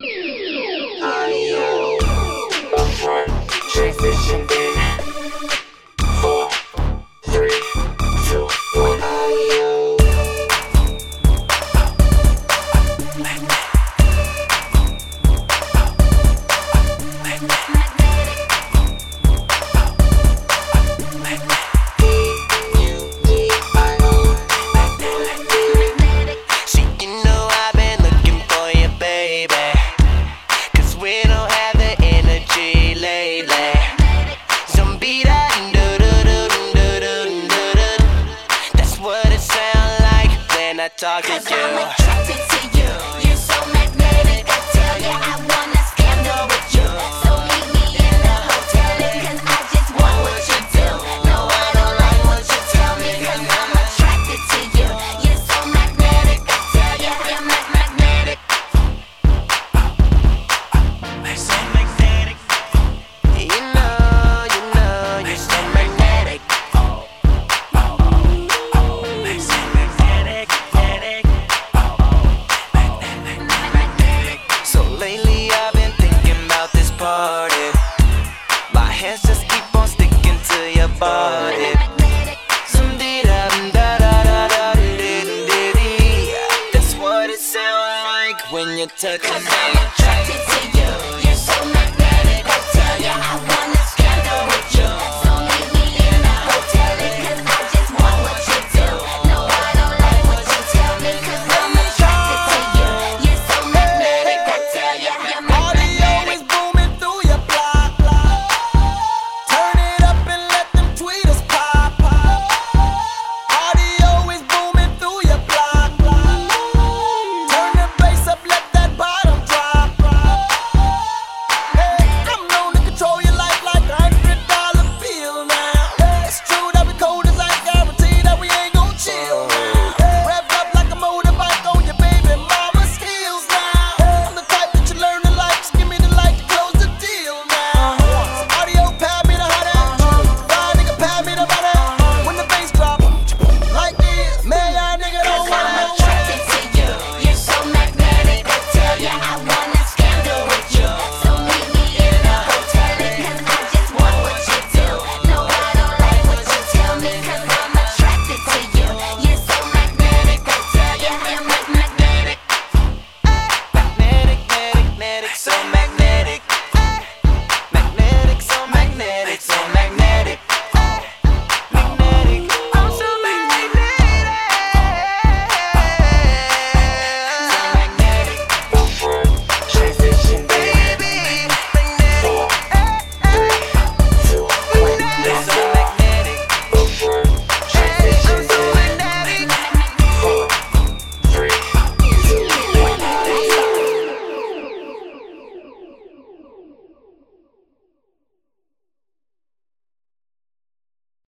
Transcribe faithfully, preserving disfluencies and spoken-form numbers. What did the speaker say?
Audio, upfront, transition in four, three, two, one. Audio. See, you know I've been looking for you, baby. We don't have the energy lately. Some beat up, that's what it sounds like when I talk to you. 'Cause I'm attracted to you. You're so magnetic. I tell ya, I wanna scandal with you. So meet me in the hotel, 'cause I just want what you do. No, I don't like what you tell me, 'cause I'm attracted to you. You're so magnetic. I tell ya, you're mag magnetic. So magnetic. You know, you know, you're so magnetic. Oh, oh, oh, oh. So magnetic, magnetic. Oh, oh, magnetic. So lately I've been thinking about this party. My hands just keep on sticking to your body. Some dee da da da da da dee dee dee. That's what it sounds like when you're touching 'Cause me. I'm attracted to you. You're so magnetic. I tell ya, I